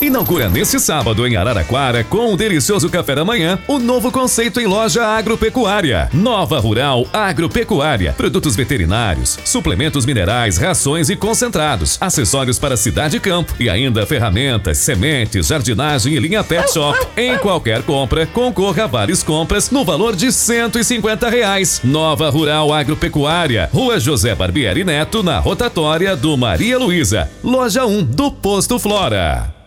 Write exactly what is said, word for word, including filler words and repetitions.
Inaugura neste sábado em Araraquara, com um delicioso café da manhã, o novo conceito em loja agropecuária. Nova Rural Agropecuária. Produtos veterinários, suplementos minerais, rações e concentrados, acessórios para cidade e campo e ainda ferramentas, sementes, jardinagem e linha pet shop. Em qualquer compra, concorra a várias compras no valor de cento e cinquenta reais. Nova Rural Agropecuária. Rua José Barbieri Neto, na rotatória do Maria Luísa. Loja um do Posto Flora.